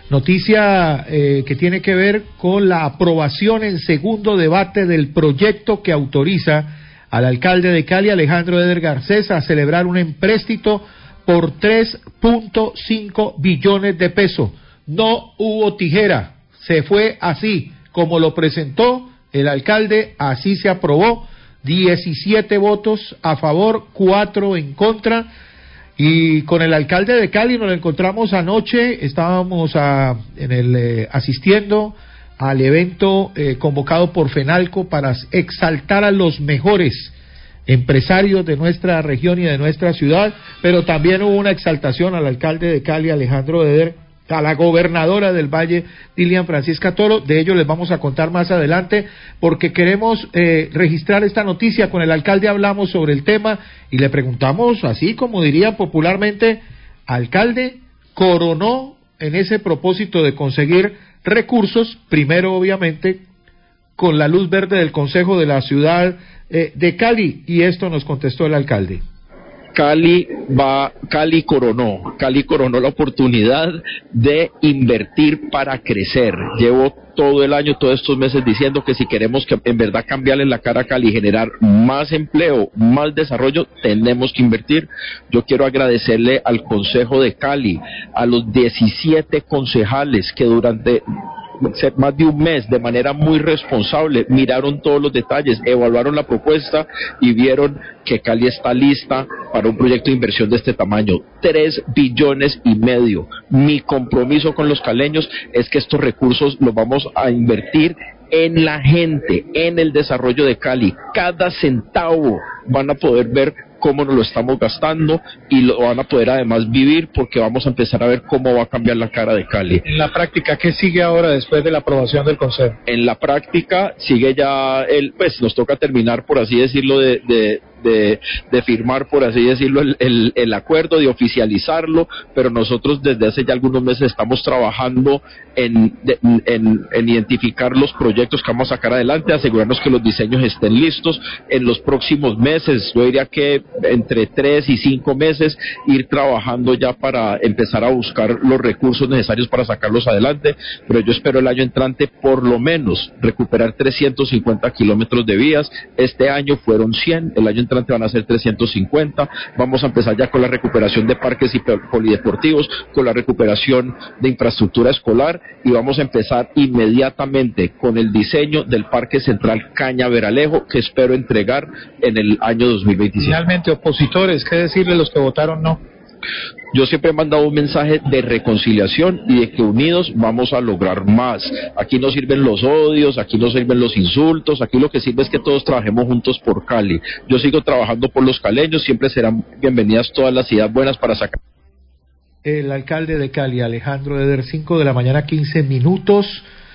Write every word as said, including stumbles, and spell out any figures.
Noticia eh, que tiene que ver con la aprobación en segundo debate del proyecto que autoriza al alcalde de Cali, Alejandro Eder Garcés, a celebrar un empréstito por tres punto cinco billones de pesos. No hubo tijera, se fue así, como lo presentó el alcalde, así se aprobó, diecisiete votos a favor, cuatro en contra. Y con el alcalde de Cali nos encontramos anoche, estábamos a, en el, eh, asistiendo al evento eh, convocado por FENALCO para exaltar a los mejores empresarios de nuestra región y de nuestra ciudad, pero también hubo una exaltación al alcalde de Cali, Alejandro Eder, a la gobernadora del Valle, Dilian Francisca Toro. De ello les vamos a contar más adelante, porque queremos eh, registrar esta noticia. Con el alcalde hablamos sobre el tema y le preguntamos, así como diría popularmente, alcalde, ¿coronó en ese propósito de conseguir recursos? Primero, obviamente, con la luz verde del Consejo de la Ciudad eh, de Cali, y esto nos contestó el alcalde. Cali va, Cali coronó, Cali coronó la oportunidad de invertir para crecer. Llevo todo el año, todos estos meses diciendo que si queremos que en verdad cambiarle la cara a Cali, generar más empleo, más desarrollo, tenemos que invertir. Yo quiero agradecerle al Consejo de Cali, a los diecisiete concejales que durante más de un mes, de manera muy responsable, miraron todos los detalles, evaluaron la propuesta y vieron que Cali está lista para un proyecto de inversión de este tamaño, tres billones y medio. Mi compromiso con los caleños es que estos recursos los vamos a invertir en la gente, en el desarrollo de Cali. Cada centavo van a poder ver cómo nos lo estamos gastando y lo van a poder además vivir, porque vamos a empezar a ver cómo va a cambiar la cara de Cali. En la práctica, ¿qué sigue ahora después de la aprobación del Consejo? En la práctica sigue ya el, pues nos toca terminar, por así decirlo, de, de De, de firmar, por así decirlo, el, el, el acuerdo, de oficializarlo, pero nosotros desde hace ya algunos meses estamos trabajando en, de, en, en identificar los proyectos que vamos a sacar adelante, asegurarnos que los diseños estén listos en los próximos meses. Yo diría que entre tres y cinco meses ir trabajando ya para empezar a buscar los recursos necesarios para sacarlos adelante, pero yo espero el año entrante por lo menos recuperar trescientos cincuenta kilómetros de vías. Este año fueron cien, el año entrante van a ser trescientos cincuenta. Vamos a empezar ya con la recuperación de parques y polideportivos, con la recuperación de infraestructura escolar, y vamos a empezar inmediatamente con el diseño del Parque Central Cañaveralejo, que espero entregar en el año dos mil veinticinco. Finalmente, opositores, ¿qué decirle a los que votaron no? Yo siempre he mandado un mensaje de reconciliación y de que unidos vamos a lograr más. Aquí no sirven los odios, aquí no sirven los insultos, aquí lo que sirve es que todos trabajemos juntos por Cali. Yo sigo trabajando por los caleños, siempre serán bienvenidas todas las ideas buenas para sacar. El alcalde de Cali, Alejandro Eder, cinco de la mañana, quince minutos.